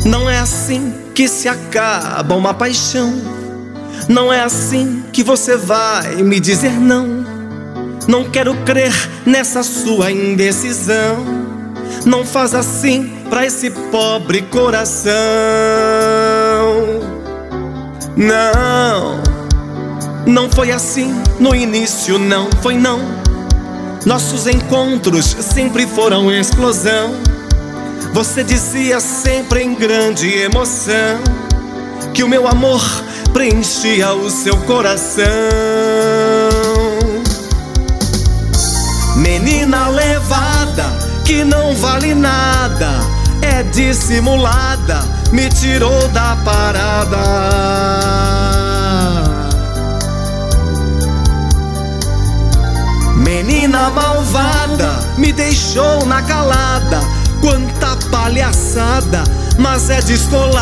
Não é assim que se acaba uma paixão. Não é assim que você vai me dizer não. Não quero crer nessa sua indecisão. Não faz assim pra esse pobre coração. Não, não foi assim no início, não foi não. Nossos encontros sempre foram explosão. Você dizia sempre em grande emoção que o meu amor preenchia o seu coração. Menina levada, que não vale nada, é dissimulada, me tirou da parada. Menina malvada, me deixou na calada. Quanta palhaçada, mas é descolada.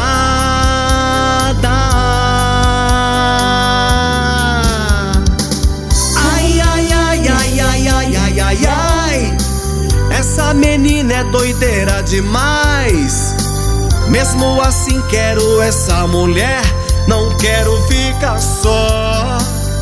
Ai, ai, ai, ai, ai, ai, ai, ai, ai. Essa menina é doideira demais. Mesmo assim quero essa mulher, não quero ficar só.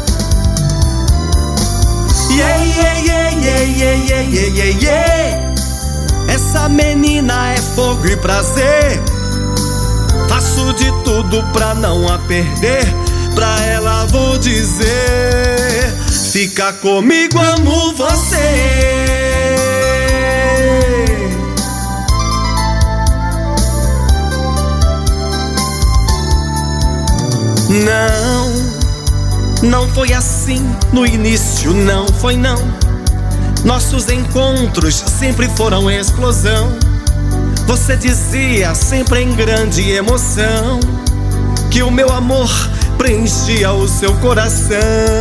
Yeah, yeah, yeah, yeah, yeah, yeah, yeah, yeah, yeah. Essa menina é fogo e prazer. Faço de tudo pra não a perder. Pra ela vou dizer: fica comigo, amo você. Não, não foi assim no início, não foi não. Nossos encontros sempre foram explosão. Você dizia sempre em grande emoção que o meu amor preenchia o seu coração.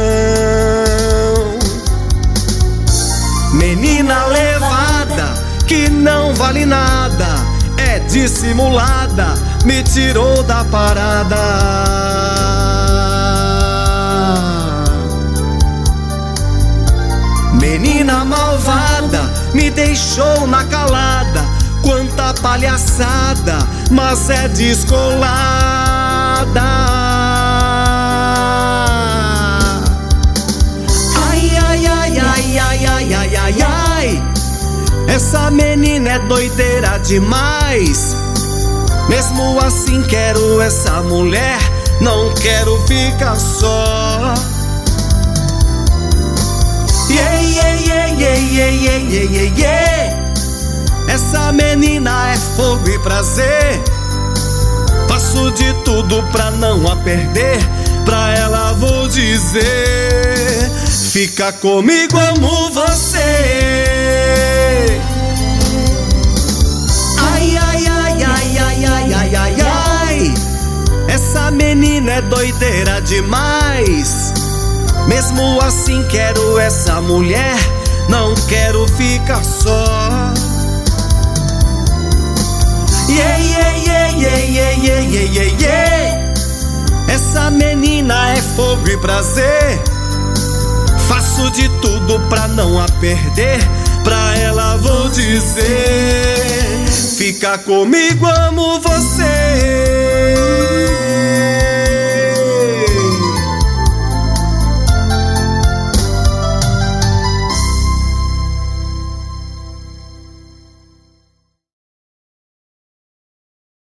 Menina levada, que não vale nada, é dissimulada, me tirou da parada. Menina malvada, me deixou na calada. Quanta palhaçada, mas é descolada. Ai, ai, ai, ai, ai, ai, ai, ai, ai. Essa menina é doideira demais. Mesmo assim quero essa mulher, não quero ficar só. Yeah, yeah, yeah, yeah, yeah, yeah, yeah, yeah, yeah. Essa menina é fogo e prazer. Faço de tudo pra não a perder. Pra ela vou dizer: fica comigo, amo você. Ai, ai, ai, ai, ai, ai, ai, ai, ai. Essa menina é doideira demais. Mesmo assim quero essa mulher, não quero ficar só. Yeah, yeah, yeah, yeah, yeah, yeah, yeah, yeah, yeah. Essa menina é fogo e prazer. Faço de tudo pra não a perder. Pra ela vou dizer: fica comigo, amo você.